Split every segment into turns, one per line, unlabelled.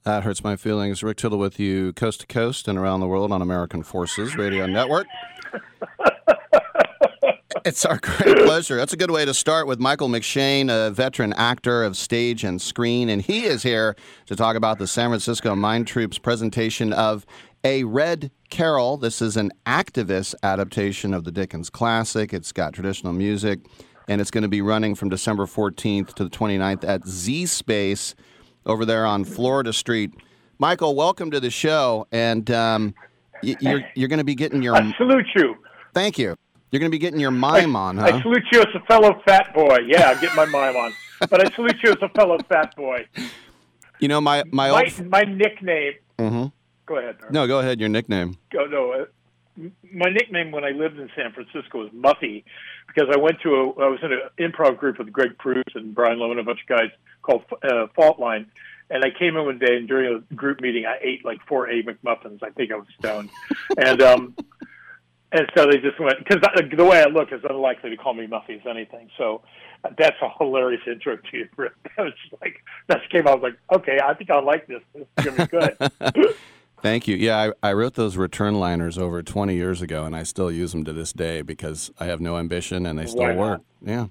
That Hurts My Feelings. Rick Tittle with you coast to coast and around the world on American Forces Radio Network. It's our great pleasure. That's a good way to start with Michael McShane, a veteran actor of stage and screen, and he is here to talk about the San Francisco Mine Troops presentation of A Red Carol. This is an activist adaptation of the Dickens classic. It's got traditional music, and it's going to be running from December 14th to the 29th at Z Space over there on Florida Street. Michael, welcome to the show, and you're going to be getting your...
I salute you.
Thank you. You're going to be getting your mime on, huh?
I salute you as a fellow fat boy. Yeah, I get my mime on. But I salute you as a fellow fat boy.
You know, my
nickname...
Mm-hmm.
Go ahead. Darren.
No, go ahead. Your nickname.
My nickname when I lived in San Francisco was Muffy, because I was in an improv group with Greg Pruse and Brian Lowe and a bunch of guys called Fault Line. And I came in one day, and during a group meeting, I ate like 4 Egg McMuffins. I think I was stoned. And so they just went, because the way I look is unlikely to call me Muffy as anything. So that's a hilarious intro to you, Rick. I was like, that came out, I was like, okay, I think I'll like this. This is going to be good.
Thank you. Yeah, I wrote those return liners over 20 years ago, and I still use them to this day because I have no ambition and they still work. Yeah.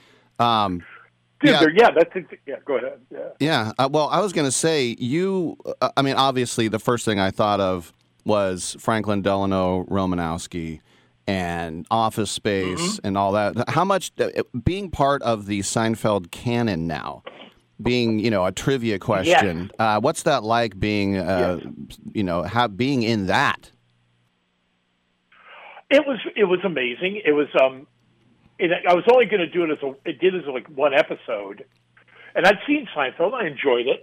That's it. Yeah, go ahead.
Yeah. Well, I was going to say, obviously the first thing I thought of was Franklin Delano Romanowski and Office Space and all that. How much, being part of the Seinfeld canon now, being, a trivia question, what's that like being, being in that?
It was amazing. It was, I was only going to do it as like one episode, and I'd seen Seinfeld. I enjoyed it.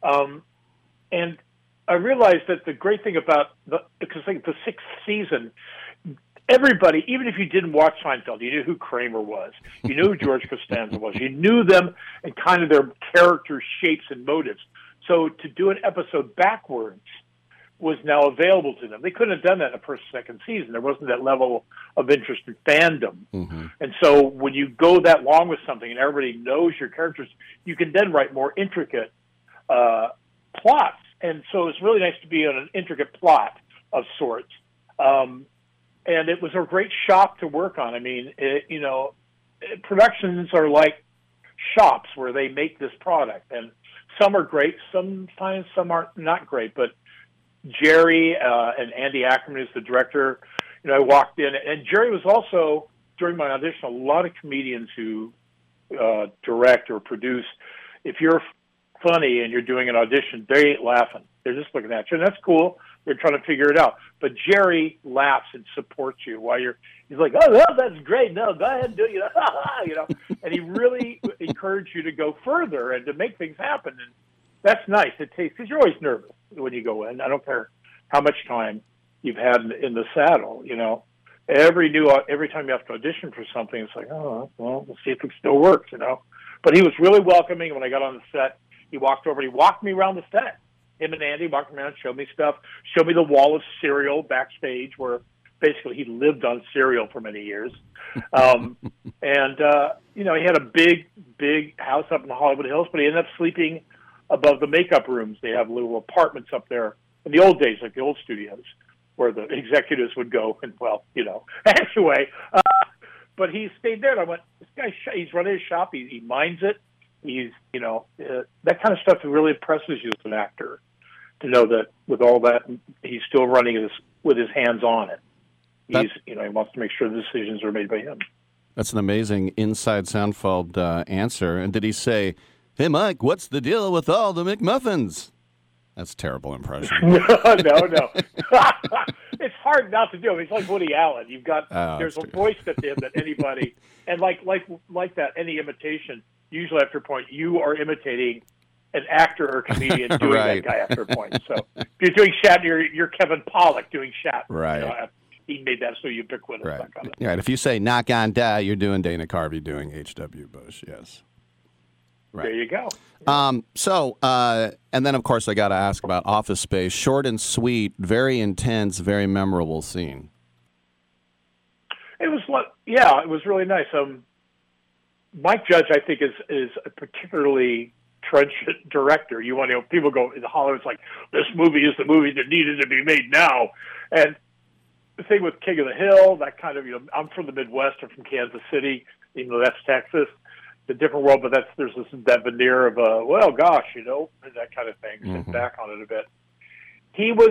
And I realized that the great thing about because like the 6th season, everybody, even if you didn't watch Seinfeld, you knew who Kramer was. You knew who George Costanza was. You knew them and kind of their character shapes and motives. So to do an episode backwards was now available to them. They couldn't have done that in the first, second season. There wasn't that level of interest in fandom. Mm-hmm. And so when you go that long with something and everybody knows your characters, you can then write more intricate plots. And so it's really nice to be on an intricate plot of sorts. And it was a great shop to work on. I mean, productions are like shops where they make this product. And some are great, sometimes some are not great. But Jerry and Andy Ackerman is the director. I walked in, and Jerry was also, during my audition, a lot of comedians who direct or produce. If you're funny and you're doing an audition, they ain't laughing. They're just looking at you, and that's cool. They're trying to figure it out. But Jerry laughs and supports you while he's like, oh, well, that's great. No, go ahead and do it. And he really encouraged you to go further and to make things happen. And that's nice. It takes, because you're always nervous when you go in. I don't care how much time you've had in the saddle, Every time you have to audition for something, it's like, oh, well, we'll see if it still works, But he was really welcoming. When I got on the set, he walked over and he walked me around the set. Him and Andy walked around, showed me stuff, showed me the wall of cereal backstage where basically he lived on cereal for many years. He had a big house up in the Hollywood Hills, but he ended up sleeping above the makeup rooms. They have little apartments up there in the old days, like the old studios, where the executives would go. And, anyway, but he stayed there. And I went, this guy, he's running his shop. He minds it. He's, that kind of stuff really impresses you as an actor, to know that with all that, he's still running this with his hands on it. He wants to make sure the decisions are made by him.
That's an amazing inside Seinfeld answer. And did he say, hey, Mike, what's the deal with all the McMuffins? That's a terrible impression.
No. It's hard not to do. It's like Woody Allen. You've got there's a voice to him that anybody, and like that, any imitation, usually after a point, you are imitating an actor or comedian doing that guy after a point. So if you're doing Shatner, you're Kevin Pollak doing Shatner.
Right.
He made that so ubiquitous.
Right.
That kind of
Right. If you say knock on da, you're doing Dana Carvey doing H.W. Bush. Yes. Right.
There you go.
And then, of course, I got to ask about Office Space. Short and sweet, very intense, very memorable scene.
It was really nice. Mike Judge, I think, is particularly trenchant director. You want people go in Hollywood. It's like, this movie is the movie that needed to be made now. And the thing with King of the Hill, that kind of, I'm from the Midwest. I'm from Kansas City, even though that's Texas. It's a different world, but there's that veneer of well, gosh, that kind of thing.
Mm-hmm.
Sit back on it a bit. He was,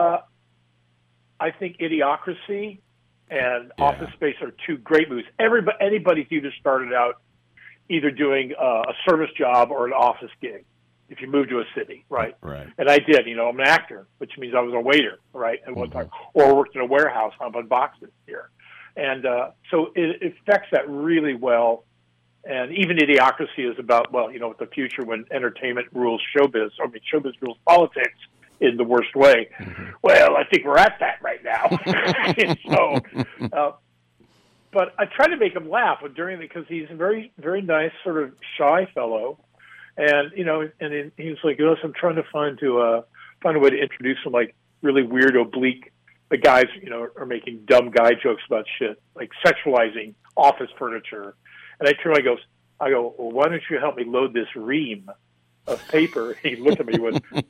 I think, Idiocracy and Office Space are two great movies. Anybody's either started out either doing a service job or an office gig if you move to a city, right?
Right.
And I did. I'm an actor, which means I was a waiter, right, at one time, or worked in a warehouse humping boxes here. And so it affects that really well. And even Idiocracy is about, the future when entertainment rules showbiz. Showbiz rules politics in the worst way. Mm-hmm. Well, I think we're at that right now. So, but I try to make him laugh because he's a very, very nice, sort of shy fellow. And, and he's like, I'm trying to find a way to introduce him, like really weird, oblique. The guys, are making dumb guy jokes about shit, like sexualizing office furniture. And I turn, I go, well, why don't you help me load this ream of paper? And he looked at me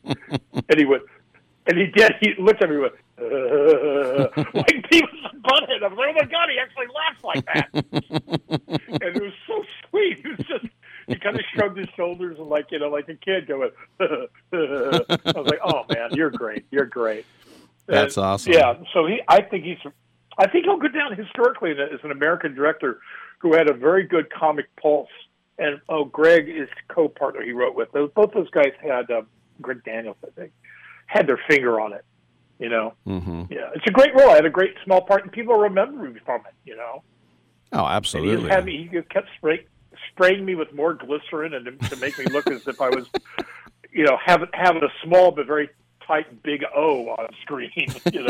and he did. He looked at me with, like he was a butthead. I was like, oh my God, he actually laughs like that. And it was so sweet. He kind of shrugged his shoulders and like a kid going, I was like, oh man, you're great. You're great.
That's awesome.
Yeah. So I think he'll go down historically as an American director who had a very good comic pulse. And Greg is co-partner he wrote with. Both those guys had Greg Daniels, I think, had their finger on it.
Mm-hmm.
Yeah, it's a great role. I had a great small part, and people remember me from it.
Oh, absolutely.
And he kept spraying me with more glycerin and to make me look as if I was, having a small but very tight big O on screen.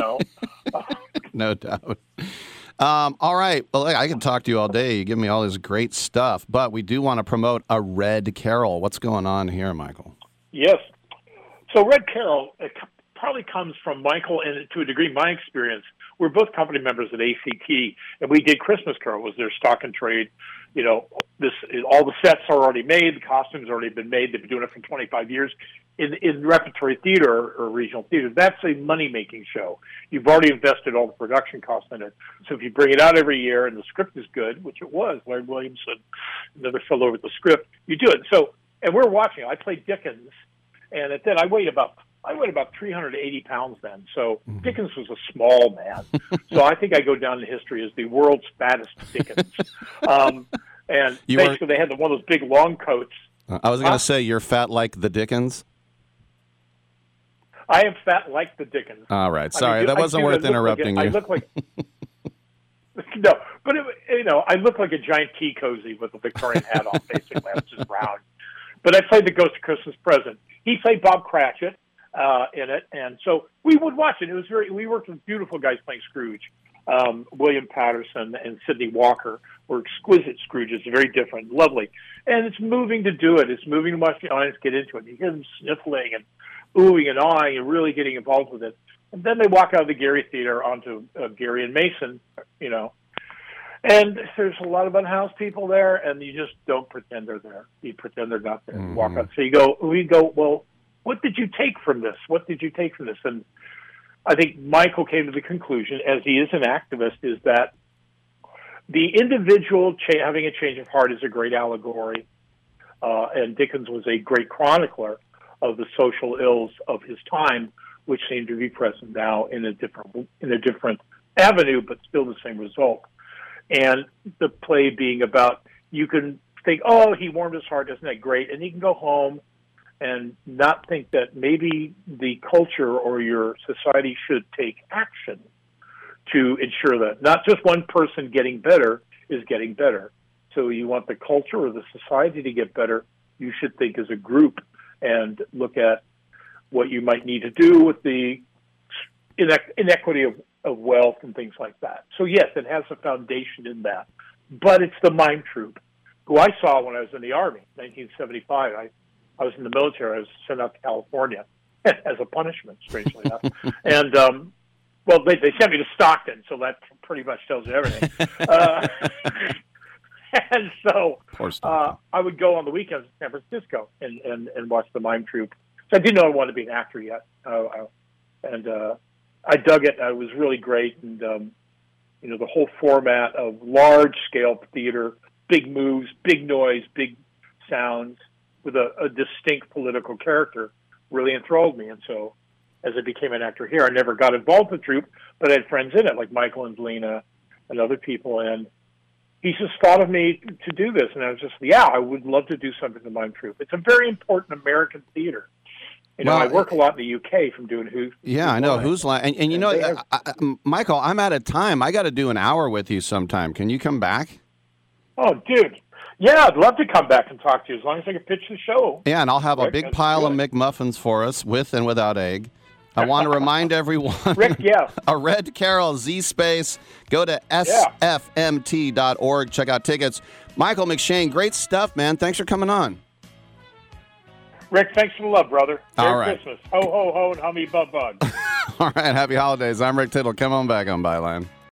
No doubt. All right. Well, I can talk to you all day. You give me all this great stuff, but we do want to promote A Red Carol. What's going on here, Michael?
Yes. So Red Carol, it probably comes from Michael and to a degree my experience. We're both company members at ACT, and we did Christmas Carol. It was their stock and trade. All the sets are already made. The costumes already been made. They've been doing it for 25 years. In repertory theater or regional theater, that's a money-making show. You've already invested all the production costs in it. So if you bring it out every year and the script is good, which it was, Larry Williamson, another fellow with the script, you do it. So, and we're watching. I played Dickens, and then I weighed about 380 pounds then. So Dickens was a small man. So I think I go down in history as the world's fattest Dickens. And basically they had one of those big long coats.
I was going to say you're fat like the Dickens.
I am fat like the Dickens.
All right. Sorry, that wasn't worth interrupting you.
I look like no, but I look like a giant tea cozy with a Victorian hat on, basically. I was just round. But I played the Ghost of Christmas Present. He played Bob Cratchit in it, and so we would watch it. We worked with beautiful guys playing Scrooge. William Patterson and Sidney Walker were exquisite Scrooges, very different, lovely. And it's moving to do it. It's moving to watch the audience get into it. You hear them sniffling and oohing and awing and really getting involved with it. And then they walk out of the Gary Theater onto Gary and Mason, And there's a lot of unhoused people there, and you just don't pretend they're there. You pretend they're not there. You walk out. So we go, well, what did you take from this? What did you take from this? And I think Michael came to the conclusion, as he is an activist, is that the individual having a change of heart is a great allegory, and Dickens was a great chronicler of the social ills of his time, which seem to be present now in a different avenue, but still the same result. And the play being about, you can think, oh, he warmed his heart, isn't that great? And you can go home and not think that maybe the culture or your society should take action to ensure that not just one person getting better is getting better. So you want the culture or the society to get better, you should think as a group and look at what you might need to do with the inequity of wealth and things like that. So yes, it has a foundation in that. But it's the mime troupe, who I saw when I was in the Army, 1975. I was in the military. I was sent out to California as a punishment, strangely enough. And, they sent me to Stockton, so that pretty much tells you everything. And so
Poor Stockton.
I would go on the weekends to San Francisco and watch the mime troupe. So I didn't know I wanted to be an actor yet. And I dug it. It was really great. And, the whole format of large-scale theater, big moves, big noise, big sounds with a distinct political character really enthralled me. And so as I became an actor here, I never got involved with the troupe, but I had friends in it, like Michael and Lena and other people. And he just thought of me to do this. And I was just, I would love to do something in the mime troupe. It's a very important American theater. I work a lot in the UK from doing Who's
I know. Who's Line. And Michael, I'm out of time. I got to do an hour with you sometime. Can you come back?
Oh, dude. Yeah, I'd love to come back and talk to you as long as I can pitch the show.
Yeah, and I'll have a big pile of McMuffins for us, with and without egg. I want to remind everyone,
Rick,
a Red Carol Z-Space. Go to sfmt.org. Check out tickets. Michael McShane, great stuff, man. Thanks for coming on.
Rick, thanks for the love, brother.
Merry
Christmas. Ho, ho, ho, and hummy bug bug.
All right, happy holidays. I'm Rick Tittle. Come on back on Byline.